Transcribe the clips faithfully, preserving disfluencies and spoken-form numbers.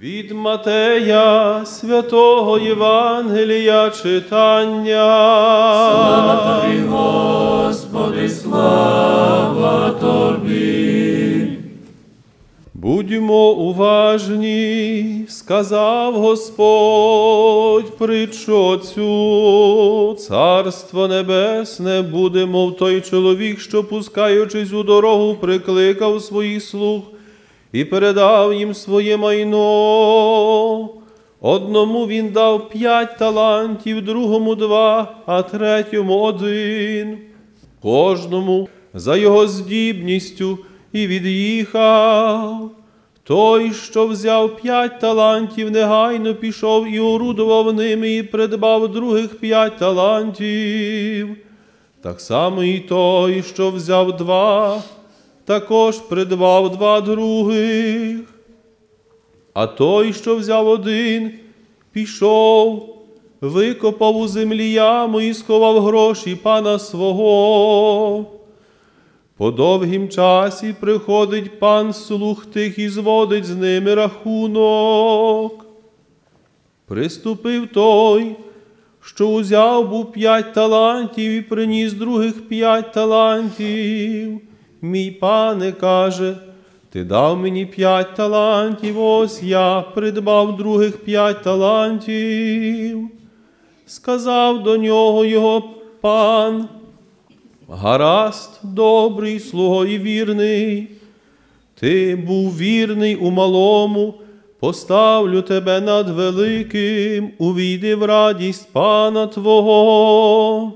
Від Матея святого Євангелія читання. Слава Тобі, Господи, слава Тобі. Будьмо уважні, сказав Господь притчу цю. Царство небесне буде, мов той чоловік, що, пускаючись у дорогу, прикликав своїх слуг і передав їм своє майно. Одному він дав п'ять талантів, другому два, а третьому один. Кожному за його здібністю і від'їхав. Той, що взяв п'ять талантів, негайно пішов і орудував ними, і придбав других п'ять талантів. Так само і той, що взяв два, також придбав два других. А той, що взяв один, пішов, викопав у землі яму і сховав гроші пана свого. По довгім часі приходить пан слуг тих і зводить з ними рахунок. Приступив той, що узяв був п'ять талантів і приніс других п'ять талантів. Мій пане, каже, ти дав мені п'ять талантів, ось я придбав других п'ять талантів. Сказав до нього його пан: гаразд, добрий слуго і вірний, ти був вірний у малому, поставлю тебе над великим, увійди в радість пана твого.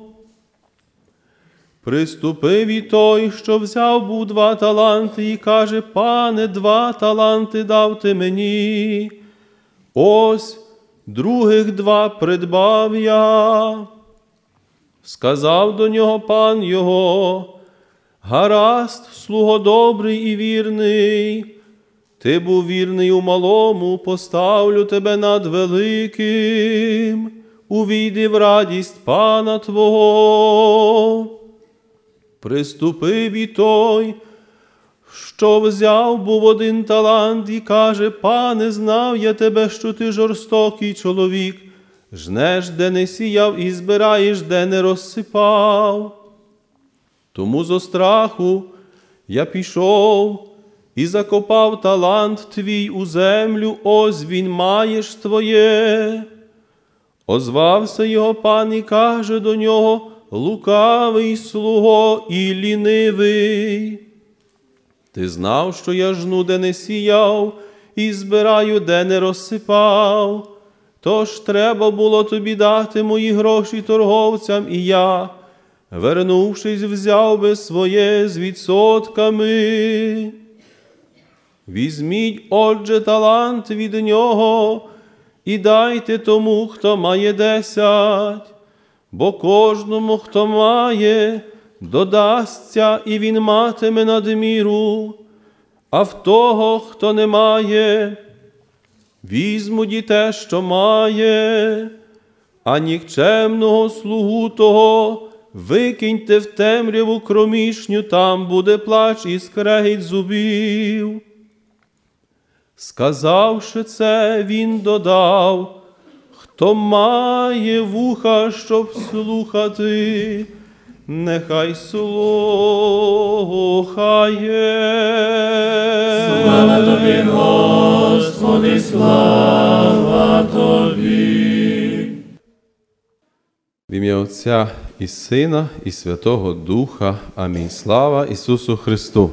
Приступив і той, що взяв був два таланти, і каже: пане, два таланти дав ти мені, ось других два придбав я. Сказав до нього пан його: гаразд, слуго добрий і вірний, ти був вірний у малому, поставлю тебе над великим, увійди в радість пана твого. Приступив і той, що взяв був один талант, і каже: пане, знав я тебе, що ти жорстокий чоловік, жнеш, де не сіяв, і збираєш, де не розсипав. Тому зо страху я пішов і закопав талант твій у землю, ось він маєш твоє. Озвався його пан і каже до нього: лукавий слуго і лінивий. Ти знав, що я жну, де не сіяв, і збираю, де не розсипав. Тож треба було тобі дати мої гроші торговцям, і я, вернувшись, взяв би своє з відсотками. Візьміть, отже, талант від нього і дайте тому, хто має десять. Бо кожному, хто має, додасться, і він матиме надміру, а в того, хто не має, візьмуть і те, що має. А нікчемного слугу того викиньте в темряву кромішню, там буде плач і скрегіт зубів. Сказавши це, він додав: хто має вуха, щоб слухати, нехай слухає. Слава Тобі, Господи, слава Тобі. В ім'я Отця і Сина, і Святого Духа. Амінь. Слава Ісусу Христу.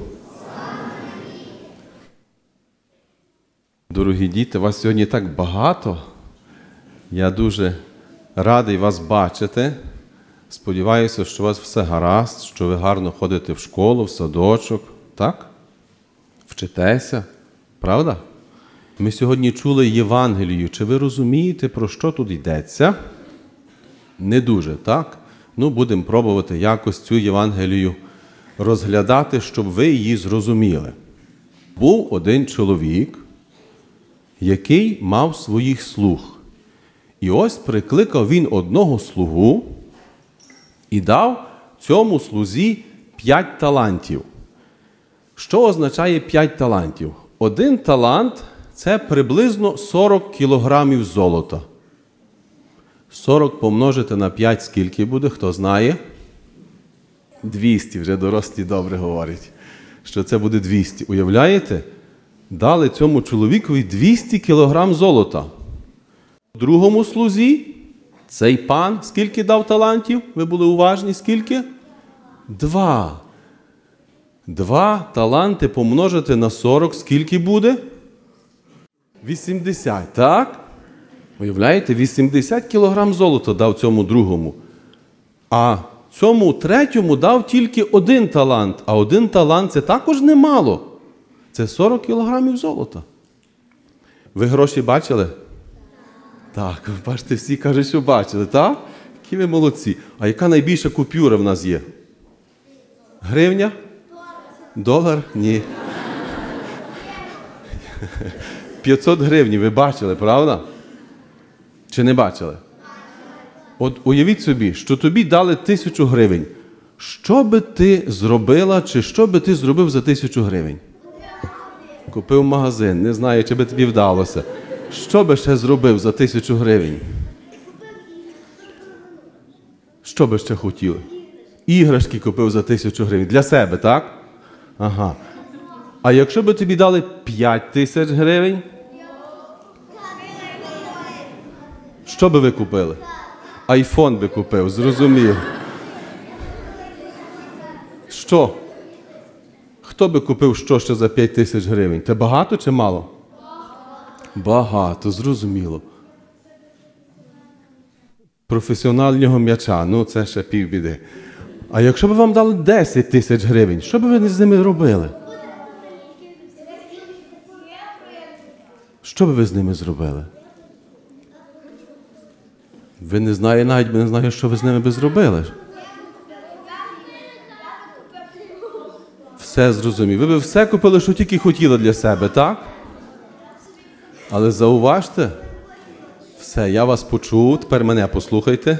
Дорогі діти, вас сьогодні так багато. Я дуже радий вас бачити. Сподіваюся, що у вас все гаразд, що ви гарно ходите в школу, в садочок. Так? Вчитеся. Правда? Ми сьогодні чули Євангелію. Чи ви розумієте, про що тут йдеться? Не дуже, так? Ну, будемо пробувати якось цю Євангелію розглядати, щоб ви її зрозуміли. Був один чоловік, який мав своїх слуг. І ось прикликав він одного слугу і дав цьому слузі п'ять талантів. Що означає п'ять талантів? Один талант Це приблизно сорок кілограмів золота. сорок помножити на п'ять скільки буде, хто знає? двісті, вже дорослі добре говорять, що це буде двісті. Уявляєте? Дали цьому чоловікові двісті кілограм золота. Другому слузі цей пан скільки дав талантів? Ви були уважні? Скільки? Два. Два таланти помножити на сорок, скільки буде? вісімдесят, так? Уявляєте, вісімдесят кілограм золота дав цьому другому. А цьому третьому дав тільки один талант. А один талант – це також немало. Це сорок кілограмів золота. Ви гроші бачили? Так, бачите, всі кажуть, що бачили, так? Які ви молодці. А яка найбільша купюра в нас є? Гривня? Долар? Ні. п'ятсот гривень, ви бачили, правда? Чи не бачили? От уявіть собі, що тобі дали тисячу гривень. Що би ти зробила, чи що би ти зробив за тисячу гривень? Купив магазин, не знаю, чи би тобі вдалося. Що би ще зробив за тисячу гривень? Що би ще хотіли? Іграшки купив за тисячу гривень. Для себе, так? Ага. А якщо би тобі дали п'ять тисяч гривень? Що би ви купили? Айфон би купив, зрозумів. Що? Хто би купив що ще за п'ять тисяч гривень? Це багато чи мало? Багато, зрозуміло. Професіонального м'яча, ну це ще півбіди. А якщо б вам дали десять тисяч гривень, що б ви з ними робили? Що б ви з ними зробили? Ви не знаєте, навіть не знаєте, що ви з ними би зробили. Все зрозумів. Ви б все купили, що тільки хотіли для себе, так? Але зауважте, все, я вас почув, тепер мене послухайте.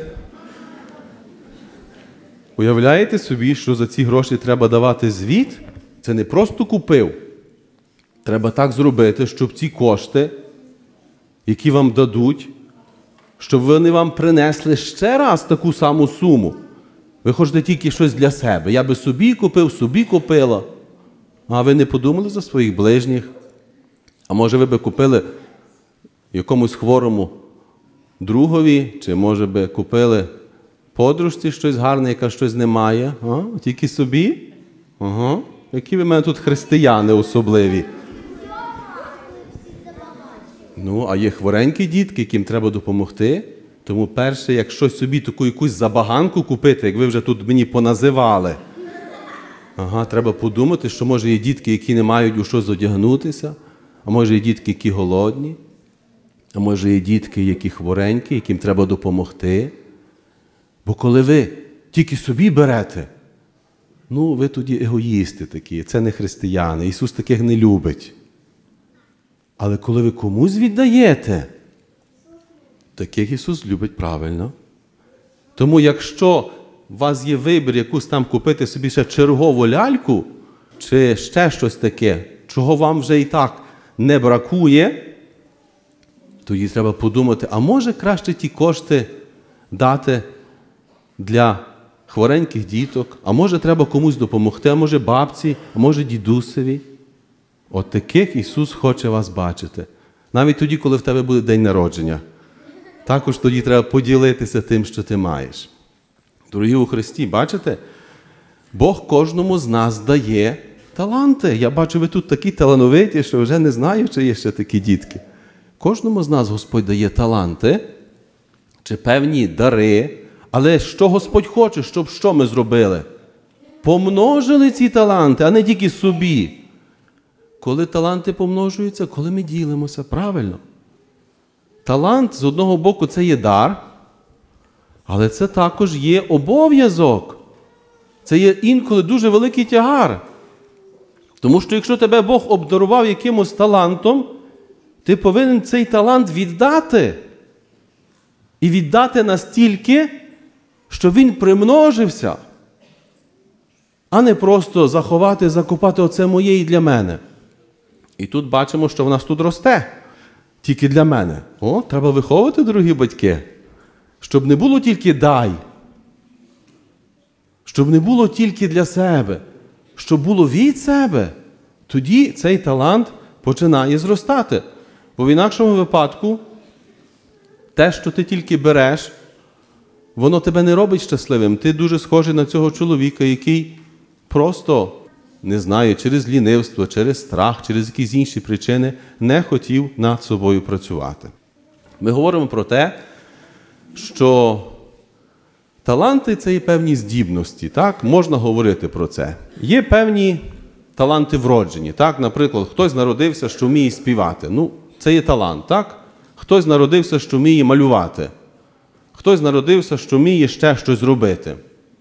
Уявляєте собі, що за ці гроші треба давати звіт? Це не просто купив. Треба так зробити, щоб ці кошти, які вам дадуть, щоб вони вам принесли ще раз таку саму суму. Ви хочете тільки щось для себе. Я би собі купив, собі купила. А ви не подумали за своїх ближніх? А може ви би купили якомусь хворому другові, чи може би купили подружці щось гарне, яка щось не має? А? Тільки собі? Ага. Які ви в мене тут християни особливі? Ну, а є хворенькі дітки, яким треба допомогти. Тому перше, як щось собі таку якусь забаганку купити, як ви вже тут мені поназивали, ага, треба подумати, що може є дітки, які не мають у щось одягнутися, а може є дітки, які голодні, а може є дітки, які хворенькі, яким треба допомогти. Бо коли ви тільки собі берете, ну, ви тоді егоїсти такі, це не християни, Ісус таких не любить. Але коли ви комусь віддаєте, таких Ісус любить правильно. Тому якщо у вас є вибір якусь там купити собі ще чергову ляльку, чи ще щось таке, чого вам вже і так не бракує, тоді треба подумати, а може краще ті кошти дати для хвореньких діток, а може треба комусь допомогти, а може бабці, а може дідусеві. От таких Ісус хоче вас бачити. Навіть тоді, коли в тебе буде день народження. Також тоді треба поділитися тим, що ти маєш. Дорогі у Христі, бачите? Бог кожному з нас дає таланти. Я бачу, ви тут такі талановиті, що вже не знаю, чи є ще такі дітки. Кожному з нас Господь дає таланти, чи певні дари, але що Господь хоче, щоб що ми зробили? Помножили ці таланти, а не тільки собі. Коли таланти помножуються, коли ми ділимося, правильно. Талант, з одного боку, це є дар, але це також є обов'язок. Це є інколи дуже великий тягар. Тому що якщо тебе Бог обдарував якимось талантом, ти повинен цей талант віддати. І віддати настільки, щоб він примножився, а не просто заховати, закопати, оце моє і для мене. І тут бачимо, що в нас тут росте. Тільки для мене. О, треба виховувати, дорогі батьки. Щоб не було тільки дай. Щоб не було тільки для себе. Щоб було від себе. Тоді цей талант починає зростати. Бо в інакшому випадку те, що ти тільки береш, воно тебе не робить щасливим. Ти дуже схожий на цього чоловіка, який просто, не знаю, через лінивство, через страх, через якісь інші причини не хотів над собою працювати. Ми говоримо про те, що таланти – це є певні здібності, так? Можна говорити про це. Є певні таланти вроджені, так? Наприклад, хтось народився, що вміє співати. Ну, це є талант, так? Хтось народився, що вміє малювати. Хтось народився, що вміє ще щось робити.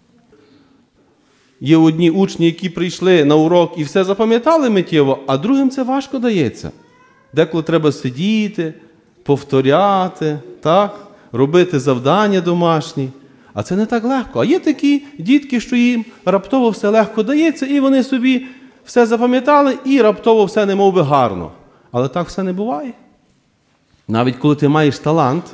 Є одні учні, які прийшли на урок і все запам'ятали миттєво, а другим це важко дається. Деколи треба сидіти, повторяти, так? Робити завдання домашні. А це не так легко. А є такі дітки, що їм раптово все легко дається, і вони собі все запам'ятали, і раптово все немов би гарно. Але так все не буває. Навіть коли ти маєш талант,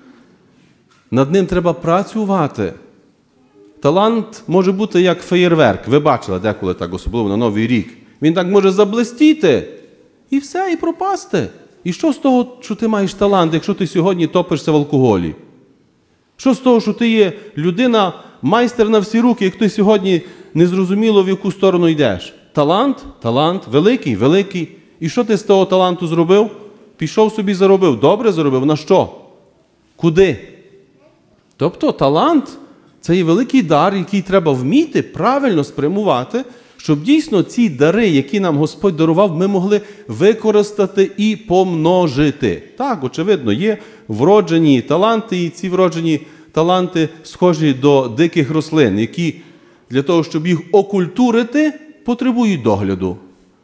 над ним треба працювати. Талант може бути як феєрверк. Ви бачили деколи так, особливо на Новий рік. Він так може заблистіти і все, і пропасти. І що з того, що ти маєш талант, якщо ти сьогодні топишся в алкоголі? Що з того, що ти є людина, майстер на всі руки, як ти сьогодні незрозуміло в яку сторону йдеш? Талант? Талант. Великий? Великий. І що ти з того таланту зробив? Пішов собі заробив. Добре заробив. На що? Куди? Тобто талант – це є великий дар, який треба вміти правильно спрямувати, щоб дійсно ці дари, які нам Господь дарував, ми могли використати і помножити. Так, очевидно, є вроджені таланти, і ці вроджені таланти схожі до диких рослин, які для того, щоб їх окультурити, потребують догляду.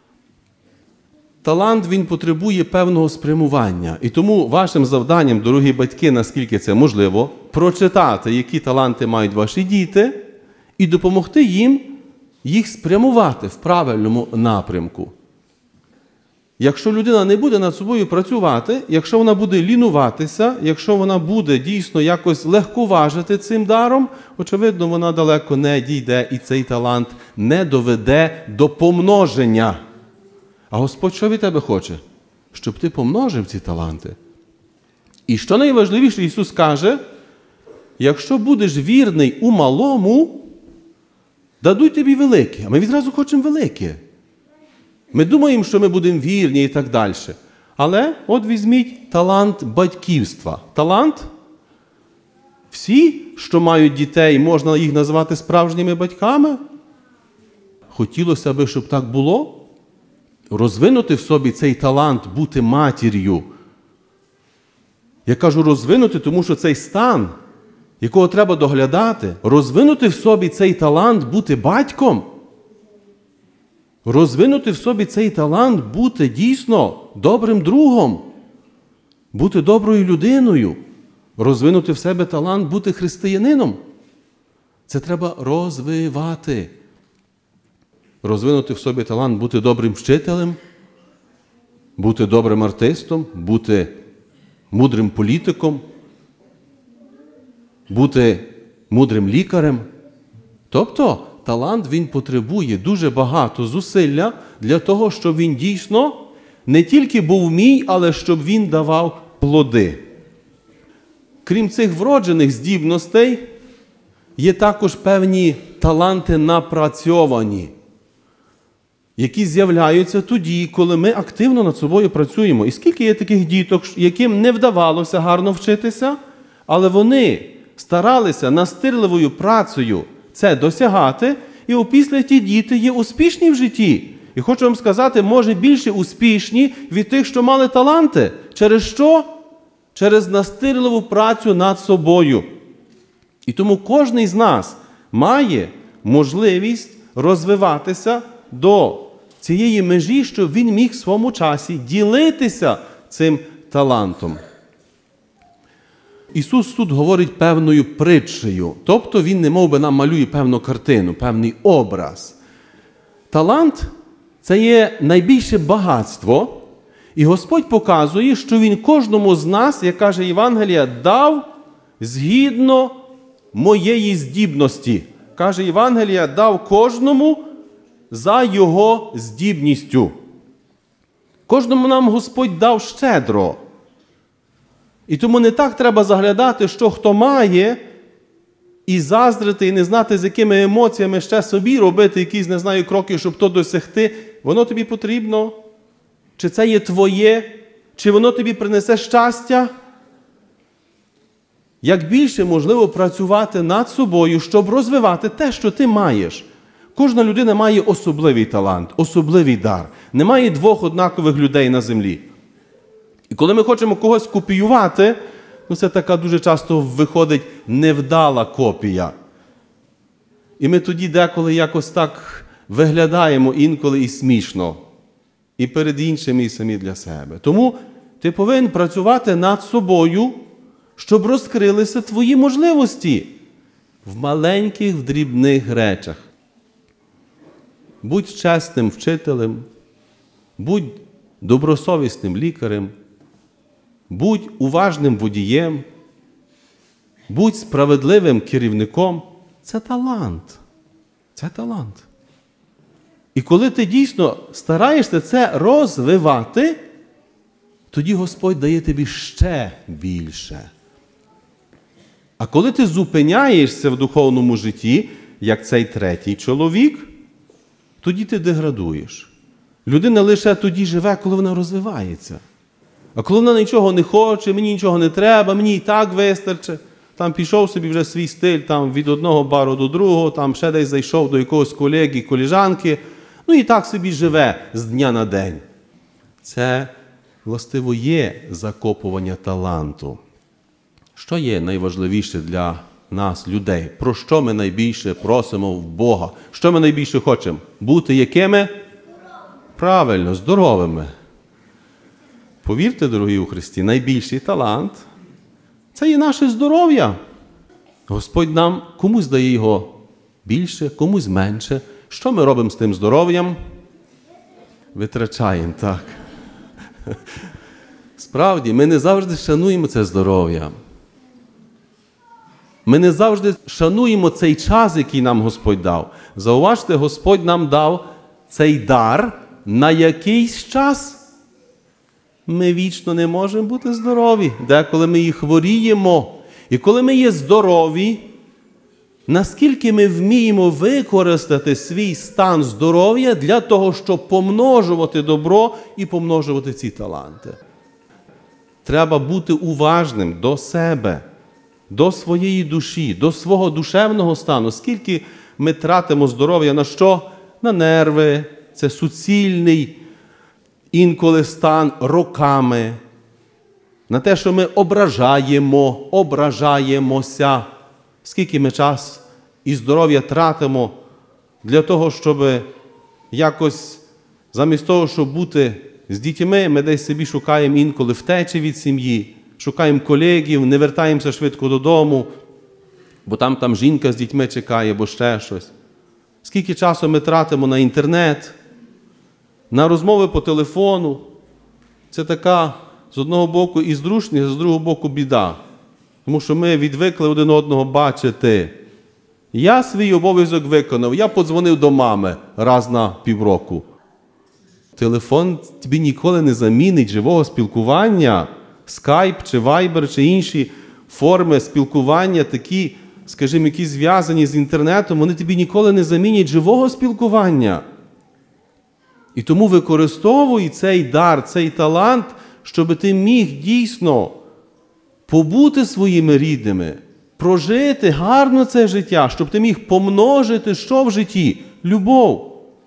Талант, він потребує певного спрямування. І тому вашим завданням, дорогі батьки, наскільки це можливо, прочитати, які таланти мають ваші діти, і допомогти їм їх спрямувати в правильному напрямку. Якщо людина не буде над собою працювати, якщо вона буде лінуватися, якщо вона буде дійсно якось легковажити цим даром, очевидно, вона далеко не дійде і цей талант не доведе до помноження. А Господь що від тебе хоче? Щоб ти помножив ці таланти. І що найважливіше, Ісус каже, якщо будеш вірний у малому, дадуть тобі велике. А ми відразу хочемо велике. Ми думаємо, що ми будемо вірні і так далі. Але от візьміть талант батьківства. Талант? Всі, що мають дітей, можна їх назвати справжніми батьками? Хотілося б, щоб так було? Розвинути в собі цей талант бути матір'ю. Я кажу розвинути, тому що цей стан, якого треба доглядати, розвинути в собі цей талант бути батьком, розвинути в собі цей талант бути дійсно добрим другом, бути доброю людиною, розвинути в себе талант бути християнином. Це треба розвивати. Розвинути в собі талант бути добрим вчителем, бути добрим артистом, бути мудрим політиком, бути мудрим лікарем. Тобто талант, він потребує дуже багато зусилля для того, щоб він дійсно не тільки був мій, але щоб він давав плоди. Крім цих вроджених здібностей, є також певні таланти напрацьовані, які з'являються тоді, коли ми активно над собою працюємо. І скільки є таких діток, яким не вдавалося гарно вчитися, але вони старалися настирливою працею це досягати, і опісля ті діти є успішні в житті. І хочу вам сказати, може більше успішні від тих, що мали таланти. Через що? Через настирливу працю над собою. І тому кожен з нас має можливість розвиватися до цієї межі, щоб він міг в своєму часі ділитися цим талантом. Ісус тут говорить певною притчею, тобто Він немов би нам малює певну картину, певний образ. Талант Це є найбільше багатство. І Господь показує, що Він кожному з нас, як каже Євангелія, дав згідно моєї здібності. Каже Євангелія, дав кожному за його здібністю. Кожному нам Господь дав щедро. І тому не так треба заглядати, що хто має, і заздрити, і не знати, з якими емоціями ще собі робити якісь, не знаю, кроки, щоб то досягти. Воно тобі потрібно? Чи це є твоє? Чи воно тобі принесе щастя? Як більше можливо працювати над собою, щоб розвивати те, що ти маєш. Кожна людина має особливий талант, особливий дар. Немає двох однакових людей на землі. І коли ми хочемо когось копіювати, ну це така дуже часто виходить невдала копія. І ми тоді деколи якось так виглядаємо інколи і смішно. І перед іншими, і самі для себе. Тому ти повинен працювати над собою, щоб розкрилися твої можливості в маленьких, в дрібних речах. Будь чесним вчителем, будь добросовісним лікарем, будь уважним водієм, будь справедливим керівником. Це талант. Це талант. І коли ти дійсно стараєшся це розвивати, тоді Господь дає тобі ще більше. А коли ти зупиняєшся в духовному житті, як цей третій чоловік, тоді ти деградуєш. Людина лише тоді живе, коли вона розвивається. А коли вона нічого не хоче, мені нічого не треба, мені і так вистачить, там пішов собі вже свій стиль, там від одного бару до другого, там ще десь зайшов до якогось колеги, колежанки, ну і так собі живе з дня на день. Це, властиво, є закопування таланту. Що є найважливіше для нас, людей? Про що ми найбільше просимо в Бога? Що ми найбільше хочемо? Бути якими? Правильно, здоровими. Повірте, дорогі у Христі, найбільший талант – це є наше здоров'я. Господь нам комусь дає його більше, комусь менше. Що ми робимо з тим здоров'ям? Витрачаємо, так. Справді, ми не завжди шануємо це здоров'я. Ми не завжди шануємо цей час, який нам Господь дав. Зауважте, Господь нам дав цей дар на якийсь час. Ми вічно не можемо бути здорові. Деколи ми і хворіємо. І коли ми є здорові, наскільки ми вміємо використати свій стан здоров'я для того, щоб помножувати добро і помножувати ці таланти. Треба бути уважним до себе, до своєї душі, до свого душевного стану. Скільки ми тратимо здоров'я на що? На нерви. Це суцільний інколи стан роками. На те, що ми ображаємо, ображаємося. Скільки ми час і здоров'я тратимо для того, щоб якось замість того, щоб бути з дітьми, ми десь собі шукаємо інколи втечі від сім'ї, шукаємо колегів, не вертаємося швидко додому, бо там, там жінка з дітьми чекає, або ще щось. Скільки часу ми тратимо на інтернет, на розмови по телефону. Це така, з одного боку, і зручність, а з другого боку, біда. Тому що ми відвикли один одного бачити. Я свій обов'язок виконав, я подзвонив до мами раз на півроку. Телефон тобі ніколи не замінить живого спілкування. Скайп, чи вайбер, чи інші форми спілкування, такі, скажімо, які зв'язані з інтернетом, вони тобі ніколи не замінять живого спілкування. І тому використовуй цей дар, цей талант, щоб ти міг дійсно побути своїми рідними, прожити гарно це життя, щоб ти міг помножити що в житті? Любов.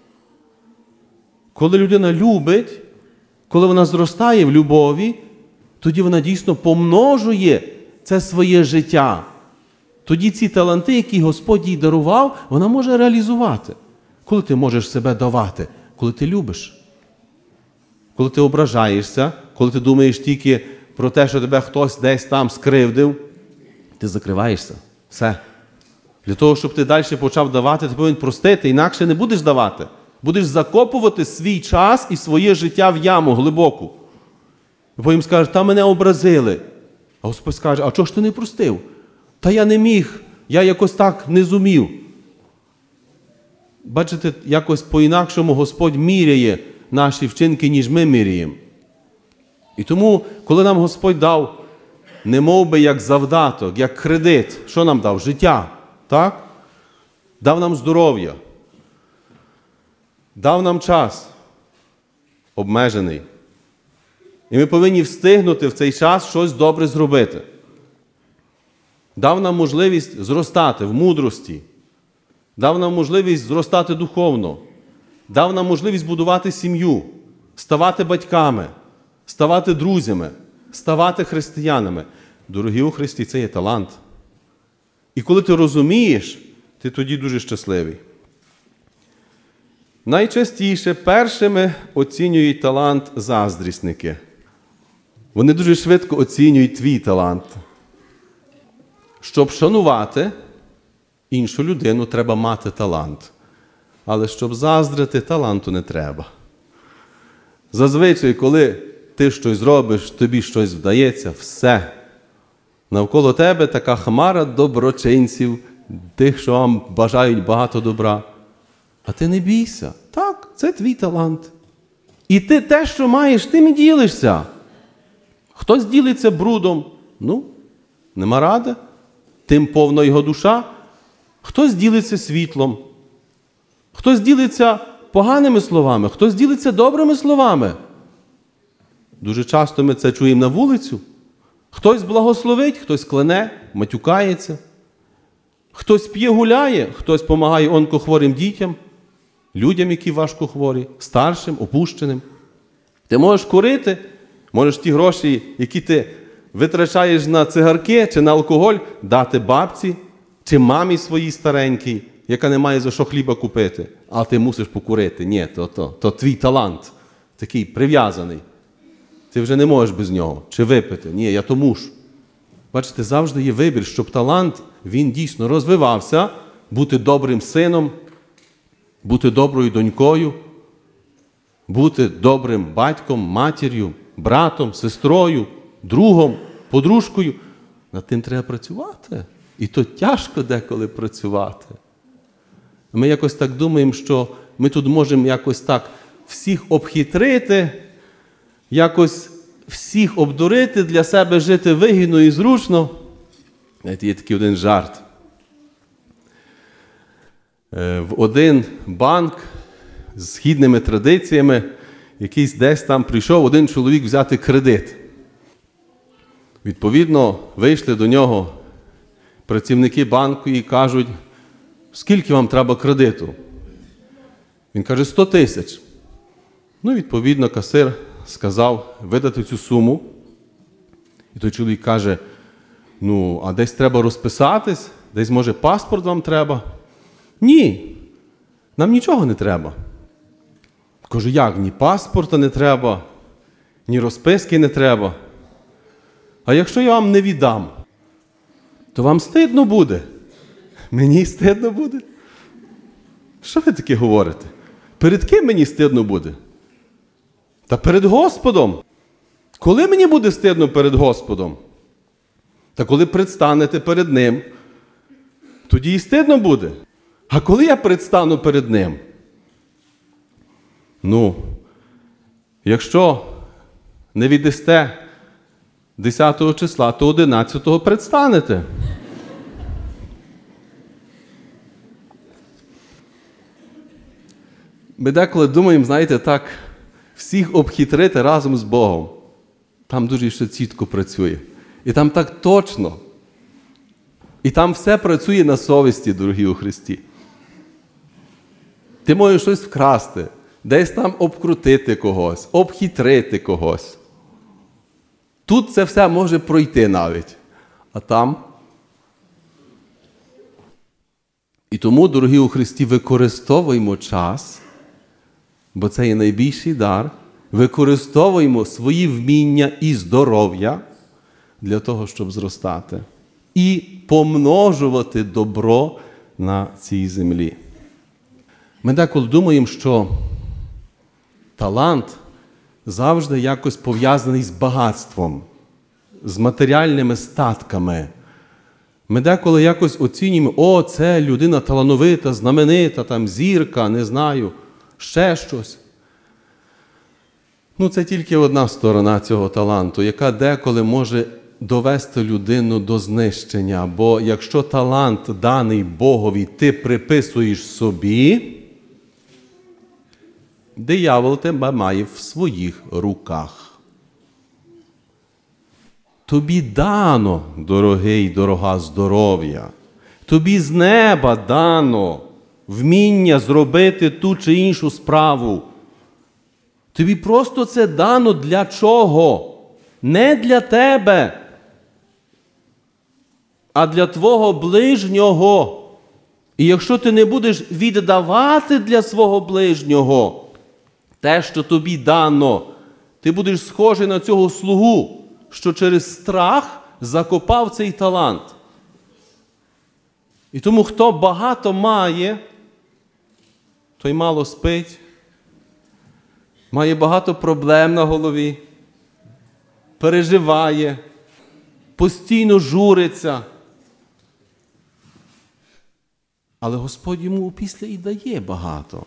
Коли людина любить, коли вона зростає в любові, тоді вона дійсно помножує це своє життя. Тоді ці таланти, які Господь їй дарував, вона може реалізувати. Коли ти можеш себе давати? Коли ти любиш. Коли ти ображаєшся, коли ти думаєш тільки про те, що тебе хтось десь там скривдив, ти закриваєшся. Все. Для того, щоб ти далі почав давати, ти повинен простити, інакше не будеш давати. Будеш закопувати свій час і своє життя в яму глибоку. І потім скажеш, та мене образили. А Господь скаже, а чого ж ти не простив? Та я не міг, я якось так не зумів. Бачите, якось по-інакшому Господь міряє наші вчинки, ніж ми міряємо. І тому, коли нам Господь дав, не мов би як завдаток, як кредит, що нам дав? Життя, так? Дав нам здоров'я. Дав нам час обмежений. І ми повинні встигнути в цей час щось добре зробити. Дав нам можливість зростати в мудрості. Дав нам можливість зростати духовно. Дав нам можливість будувати сім'ю, ставати батьками, ставати друзями, ставати християнами. Дорогі у Христі, це є талант. І коли ти розумієш, ти тоді дуже щасливий. Найчастіше першими оцінюють талант заздрісники. Вони дуже швидко оцінюють твій талант. Щоб шанувати іншу людину, треба мати талант. Але щоб заздрити, таланту не треба. Зазвичай, коли ти щось робиш, тобі щось вдається, все. Навколо тебе така хмара доброчинців, тих, що вам бажають багато добра. А ти не бійся. Так, це твій талант. І ти те, що маєш, тим і ділишся. Хтось ділиться брудом, ну, нема ради. Тим повна його душа. Хтось ділиться світлом. Хтось ділиться поганими словами, хтось ділиться добрими словами. Дуже часто ми це чуємо на вулицю. Хтось благословить, хтось кляне, матюкається. Хтось п'є, гуляє, хтось допомагає онкохворим дітям, людям, які важко хворі, старшим, опущеним. Ти можеш курити, можеш ті гроші, які ти витрачаєш на цигарки чи на алкоголь, дати бабці чи мамі своїй старенькій, яка не має за що хліба купити, а ти мусиш покурити. Ні, то, то, то твій талант, такий прив'язаний. Ти вже не можеш без нього. Чи випити. Ні, я то мушу. Бачите, завжди є вибір, щоб талант, він дійсно розвивався, бути добрим сином, бути доброю донькою, бути добрим батьком, матір'ю, братом, сестрою, другом, подружкою. Над тим треба працювати. І то тяжко деколи працювати. Ми якось так думаємо, що ми тут можемо якось так всіх обхитрити, якось всіх обдурити, для себе жити вигідно і зручно. Знаєте, є такий один жарт. В один банк з східними традиціями, якийсь десь там прийшов один чоловік взяти кредит. Відповідно, вийшли до нього працівники банку і кажуть, скільки вам треба кредиту? Він каже, сто тисяч. Ну, відповідно, касир сказав видати цю суму. І той чоловік каже, ну, а десь треба розписатись, десь, може, паспорт вам треба? Ні, нам нічого не треба. Кажу, як, ні паспорта не треба, ні розписки не треба. А якщо я вам не віддам, то вам стидно буде. Мені стидно буде? Що ви таке говорите? Перед ким мені стидно буде? Та перед Господом. Коли мені буде стидно перед Господом? Та коли предстанете перед Ним, тоді і стидно буде. А коли я предстану перед Ним? Ну, якщо не віддасте десятого числа, то одинадцятого предстанете. Ми деколи думаємо, знаєте, так, всіх обхитрити разом з Богом. Там дуже ще чітко працює. І там так точно. І там все працює на совісті, дорогі у Христі. Ти можеш щось вкрасти, десь там обкрутити когось, обхитрити когось. Тут це все може пройти навіть. А там? І тому, дорогі у Христі, використовуємо час, бо це є найбільший дар, використовуємо свої вміння і здоров'я для того, щоб зростати. І помножувати добро на цій землі. Ми деколи думаємо, що талант завжди якось пов'язаний з багатством, з матеріальними статками. Ми деколи якось оцінюємо, о, це людина талановита, знаменита, там, зірка, не знаю, ще щось. Ну, це тільки одна сторона цього таланту, яка деколи може довести людину до знищення. Бо якщо талант даний Богові ти приписуєш собі, диявол тебе має в своїх руках. Тобі дано, дорогий, дорога, здоров'я. Тобі з неба дано вміння зробити ту чи іншу справу. Тобі просто це дано для чого? Не для тебе, а для твого ближнього. І якщо ти не будеш віддавати для свого ближнього те, що тобі дано, ти будеш схожий на цього слугу, що через страх закопав цей талант. І тому, хто багато має, той мало спить, має багато проблем на голові, переживає, постійно журиться. Але Господь йому опісля і дає багато.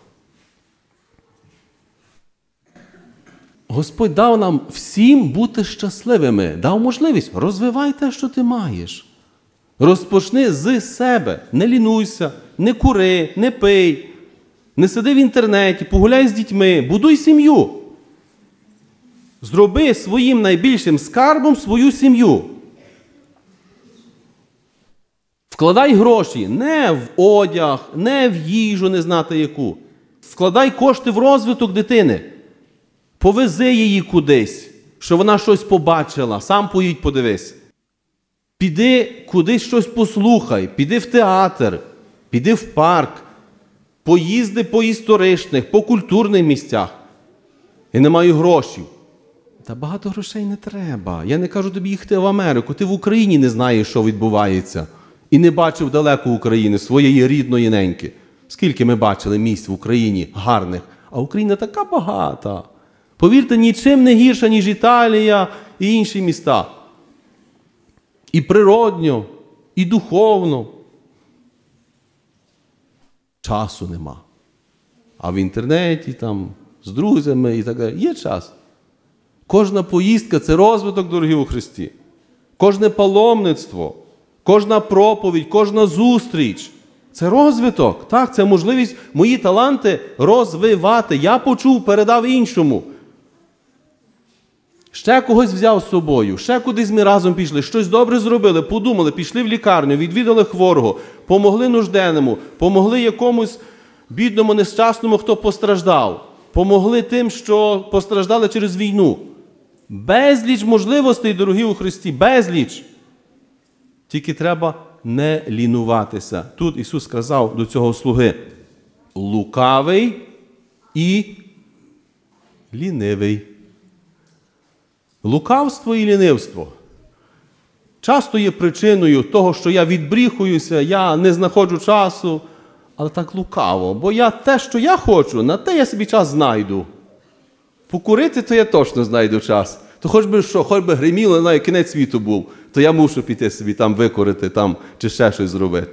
Господь дав нам всім бути щасливими, дав можливість, розвивай те, що ти маєш. Розпочни з себе, не лінуйся, не кури, не пий, не сиди в інтернеті, погуляй з дітьми, будуй сім'ю. Зроби своїм найбільшим скарбом свою сім'ю. Вкладай гроші не в одяг, не в їжу, не знати яку. Вкладай кошти в розвиток дитини. Повези її кудись, щоб вона щось побачила, сам поїдь подивись. Піди кудись щось послухай, піди в театр, піди в парк, поїзди по історичних, по культурних місцях. Я не маю грошей. Та багато грошей не треба. Я не кажу тобі їхати в Америку. Ти в Україні не знаєш, що відбувається. І не бачив далеко України, своєї рідної неньки. Скільки ми бачили місць в Україні гарних. А Україна така багата. Повірте, нічим не гірша, ніж Італія і інші міста. І природньо, і духовно. Часу нема. А в інтернеті, там, з друзями і так далі, є час. Кожна поїздка – це розвиток, дорогі у Христі. Кожне паломництво, кожна проповідь, кожна зустріч – це розвиток. Так, це можливість мої таланти розвивати. Я почув, передав іншому. Ще когось взяв з собою, ще кудись ми разом пішли, щось добре зробили, подумали, пішли в лікарню, відвідали хворого, помогли нужденному, помогли якомусь бідному, нещасному, хто постраждав, помогли тим, що постраждали через війну. Безліч можливостей, дорогі у Христі, безліч. Тільки треба не лінуватися. Тут Ісус сказав до цього слуги: лукавий і лінивий. Лукавство і лінивство часто є причиною того, що я відбріхуюся, я не знаходжу часу, але так лукаво, бо я те, що я хочу, на те я собі час знайду. Покурити, то я точно знайду час. То хоч би що, хоч би гриміло, не знаю, кінець світу був, то я мушу піти собі там викурити, там, чи ще щось зробити.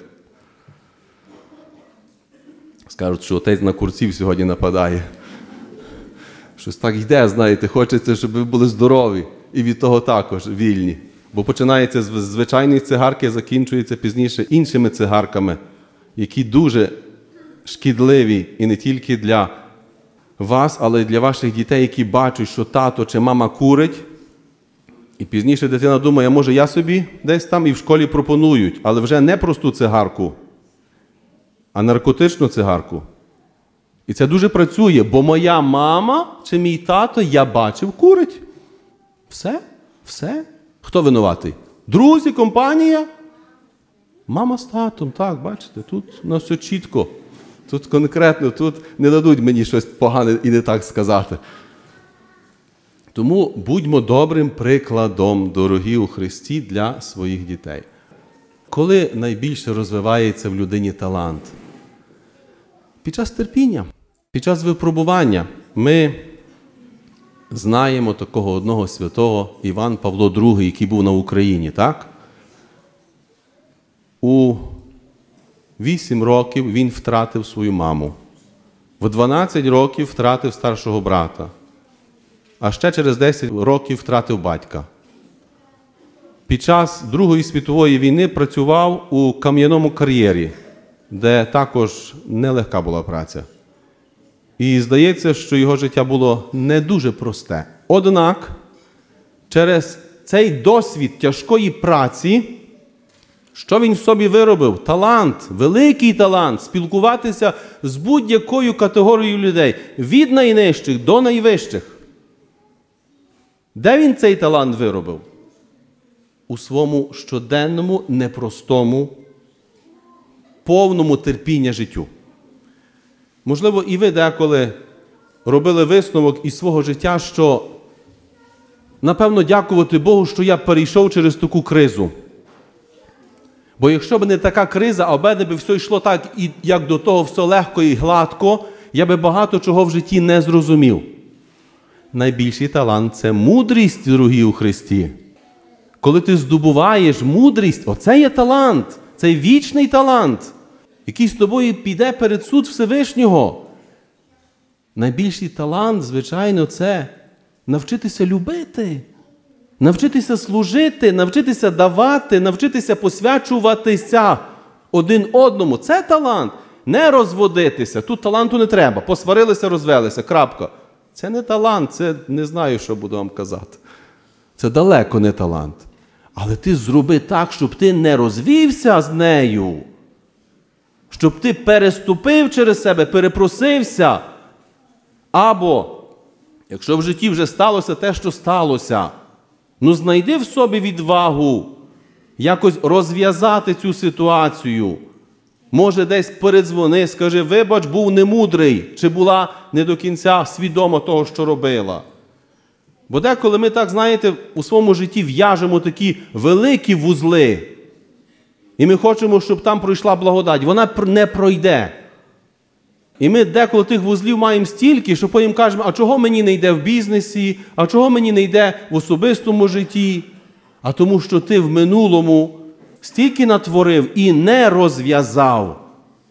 Скажуть, що отець на курців сьогодні нападає. Щось так йде, знаєте, хочеться, щоб ви були здорові. І від того також вільні. Бо починається з звичайної цигарки, закінчується пізніше іншими цигарками, які дуже шкідливі і не тільки для вас, але й для ваших дітей, які бачать, що тато чи мама курить. І пізніше дитина думає, може я собі десь там і в школі пропонують, але вже не просту цигарку, а наркотичну цигарку. І це дуже працює, бо моя мама чи мій тато, я бачив, курить. Все, все. Хто винуватий? Друзі, компанія? Мама з татом, так, бачите, тут у нас все чітко. Тут конкретно, тут не дадуть мені щось погане і не так сказати. Тому будьмо добрим прикладом, дорогі у Христі, для своїх дітей. Коли найбільше розвивається в людині талант? Під час терпіння, під час випробування ми знаємо такого одного святого Іван Павло другий, який був на Україні, так? У вісім років він втратив свою маму. В дванадцять років втратив старшого брата. А ще через десять років втратив батька. Під час Другої світової війни працював у кам'яному кар'єрі, де також нелегка була праця. І здається, що його життя було не дуже просте. Однак, через цей досвід тяжкої праці, що він в собі виробив? Талант, великий талант, спілкуватися з будь-якою категорією людей, від найнижчих до найвищих. Де він цей талант виробив? У своєму щоденному, непростому, повному терпіння життю. Можливо, і ви деколи робили висновок із свого життя, що, напевно, дякувати Богу, що я перейшов через таку кризу. Бо якщо б не така криза, а в мене б все йшло так, як до того, все легко і гладко, я би багато чого в житті не зрозумів. Найбільший талант – це мудрість, дорогі у Христі. Коли ти здобуваєш мудрість, оце є талант, це вічний талант, який з тобою піде перед суд Всевишнього. Найбільший талант, звичайно, це навчитися любити, навчитися служити, навчитися давати, навчитися посвячуватися один одному. Це талант. Не розводитися. Тут таланту не треба. Посварилися, розвелися. Крапка. Це не талант, це не знаю, що буду вам казати. Це далеко не талант. Але ти зроби так, щоб ти не розвівся з нею. Щоб ти переступив через себе, перепросився. Або, якщо в житті вже сталося те, що сталося, ну знайди в собі відвагу якось розв'язати цю ситуацію. Може, десь передзвони, скажи, вибач, був немудрий, чи була не до кінця свідома того, що робила. Бо деколи ми так, знаєте, у своєму житті в'яжемо такі великі вузли. І ми хочемо, щоб там пройшла благодать. Вона не пройде. І ми деколи тих вузлів маємо стільки, що потім кажемо, а чого мені не йде в бізнесі, а чого мені не йде в особистому житті? А тому, що ти в минулому стільки натворив і не розв'язав.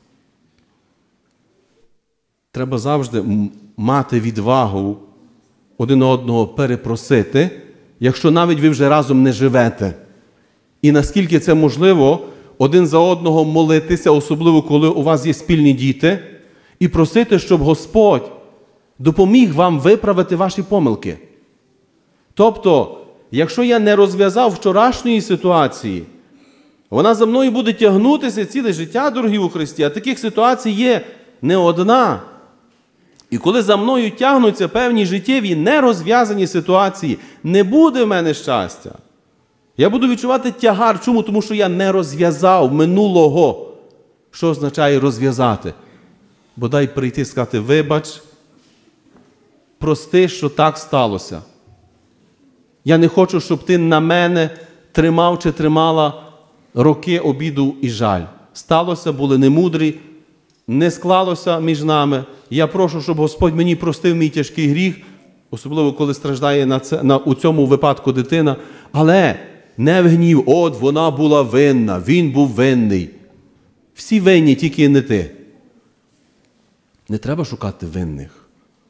Треба завжди мати відвагу один одного перепросити, якщо навіть ви вже разом не живете. І наскільки це можливо, один за одного молитися, особливо коли у вас є спільні діти, і просити, щоб Господь допоміг вам виправити ваші помилки. Тобто, якщо я не розв'язав вчорашньої ситуації, вона за мною буде тягнутися ціле життя, дорогі у Христі, а таких ситуацій є не одна. І коли за мною тягнуться певні життєві нерозв'язані ситуації, не буде в мене щастя. Я буду відчувати тягар. Чому? Тому що я не розв'язав минулого. Що означає розв'язати? Бодай прийти і сказати, вибач, прости, що так сталося. Я не хочу, щоб ти на мене тримав чи тримала роки обіду і жаль. Сталося, були немудрі, не склалося між нами. Я прошу, щоб Господь мені простив мій тяжкий гріх, особливо коли страждає на це, на, у цьому випадку дитина. Але не в гнів, от вона була винна, він був винний. Всі винні, тільки не ти. Не треба шукати винних.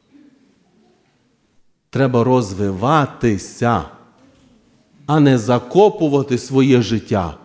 Треба розвиватися, а не закопувати своє життя.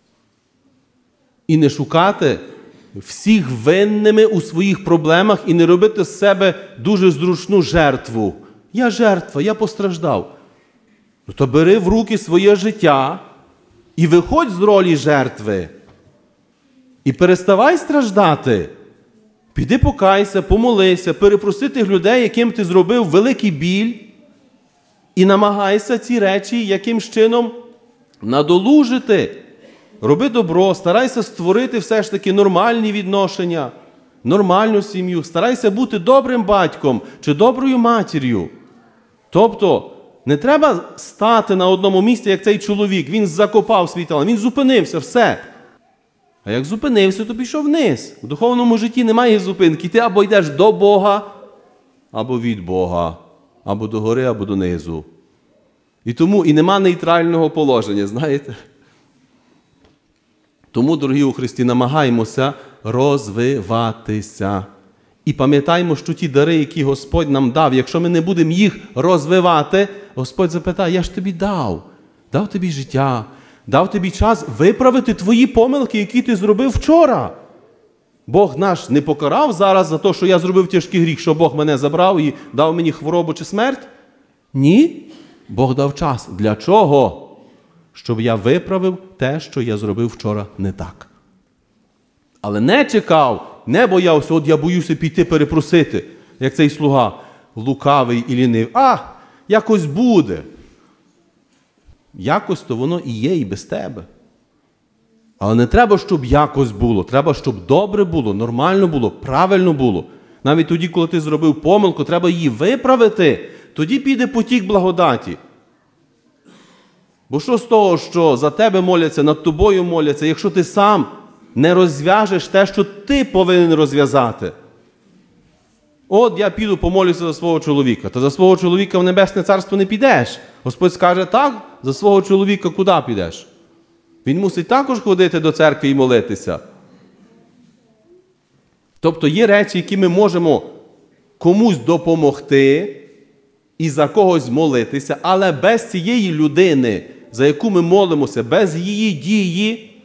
І не шукати всіх винними у своїх проблемах і не робити з себе дуже зручну жертву. Я жертва, я постраждав. Ну, то бери в руки своє життя і виходь з ролі жертви. І переставай страждати. Піди покайся, помолися, перепроси тих людей, яким ти зробив великий біль, і намагайся ці речі якимсь чином надолужити. Роби добро, старайся створити все ж таки нормальні відношення, нормальну сім'ю, старайся бути добрим батьком чи доброю матір'ю. Тобто, не треба стати на одному місці, як цей чоловік. Він закопав свій талант, він зупинився, все. А як зупинився, то пішов вниз. У духовному житті немає зупинки. Ти або йдеш до Бога, або від Бога. Або до гори, або донизу. І тому і нема нейтрального положення, знаєте? Тому, дорогі у Христі, намагаємося розвиватися. І пам'ятаємо, що ті дари, які Господь нам дав, якщо ми не будемо їх розвивати, Господь запитає, я ж тобі дав. Дав тобі життя, дав тобі час виправити твої помилки, які ти зробив вчора. Бог наш не покарав зараз за те, що я зробив тяжкий гріх, що Бог мене забрав і дав мені хворобу чи смерть? Ні. Бог дав час. Для чого? Щоб я виправив те, що я зробив вчора не так. Але не чекав, не боявся, от я боюся піти перепросити, як цей слуга, лукавий і лінивий. А, якось буде. Якось то воно і є, і без тебе. Але не треба, щоб якось було. Треба, щоб добре було, нормально було, правильно було. Навіть тоді, коли ти зробив помилку, треба її виправити. Тоді піде потік благодаті. Бо що з того, що за тебе моляться, над тобою моляться, якщо ти сам не розв'яжеш те, що ти повинен розв'язати? От я піду помолюся за свого чоловіка. Та за свого чоловіка в Небесне Царство не підеш. Господь скаже, так, за свого чоловіка куди підеш? Він мусить також ходити до церкви і молитися. Тобто є речі, які ми можемо комусь допомогти і за когось молитися, але без цієї людини, за яку ми молимося, без її дії.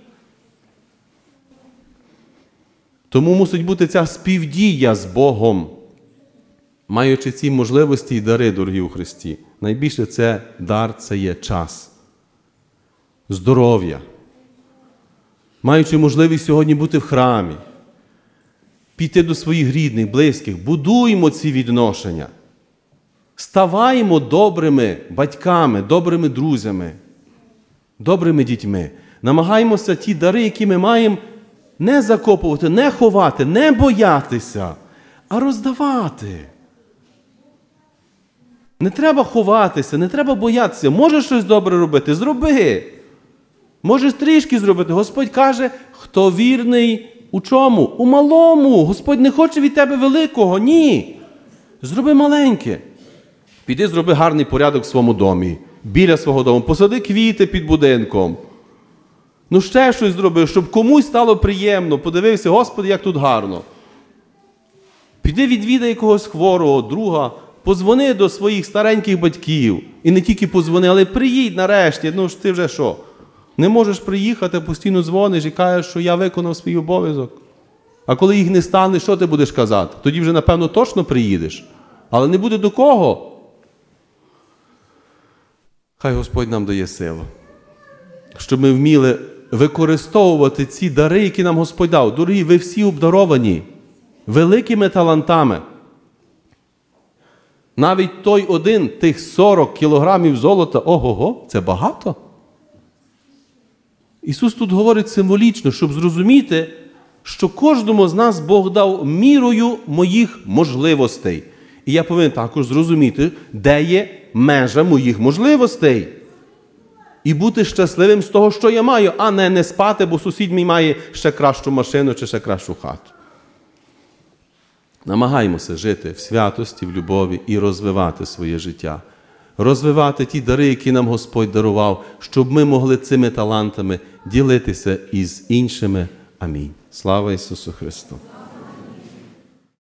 Тому мусить бути ця співдія з Богом. Маючи ці можливості і дари, дорогі у Христі, найбільше це дар, це є час, здоров'я. Маючи можливість сьогодні бути в храмі, піти до своїх рідних, близьких, будуємо ці відношення. Ставаємо добрими батьками, добрими друзями, добрими дітьми. Намагаємося ті дари, які ми маємо, не закопувати, не ховати, не боятися, а роздавати. Не треба ховатися, не треба боятися. Можеш щось добре робити – зроби. Можеш трішки зробити. Господь каже, хто вірний у чому? У малому. Господь не хоче від тебе великого. Ні. Зроби маленьке. Піди зроби гарний порядок в своєму домі, біля свого дому. Посади квіти під будинком. Ну ще щось зроби, щоб комусь стало приємно. Подивився, Господи, як тут гарно. Піди відвідай якогось хворого, друга. Позвони до своїх стареньких батьків. І не тільки позвони, але приїдь нарешті. Ну ж ти вже що? Не можеш приїхати, постійно дзвониш і кажеш, що я виконав свій обов'язок. А коли їх не стане, що ти будеш казати? Тоді вже, напевно, точно приїдеш. Але не буде до кого. Хай Господь нам дає силу, щоб ми вміли використовувати ці дари, які нам Господь дав. Дорогі, ви всі обдаровані великими талантами. Навіть той один, тих сорок кілограмів золота, ого-го, це багато. Ісус тут говорить символічно, щоб зрозуміти, що кожному з нас Бог дав мірою моїх можливостей. І я повинен також зрозуміти, де є межа моїх можливостей. І бути щасливим з того, що я маю, а не не спати, бо сусід мій має ще кращу машину чи ще кращу хату. Намагаємося жити в святості, в любові і розвивати своє життя. Розвивати ті дари, які нам Господь дарував, щоб ми могли цими талантами ділитися із іншими. Амінь. Слава Ісусу Христу!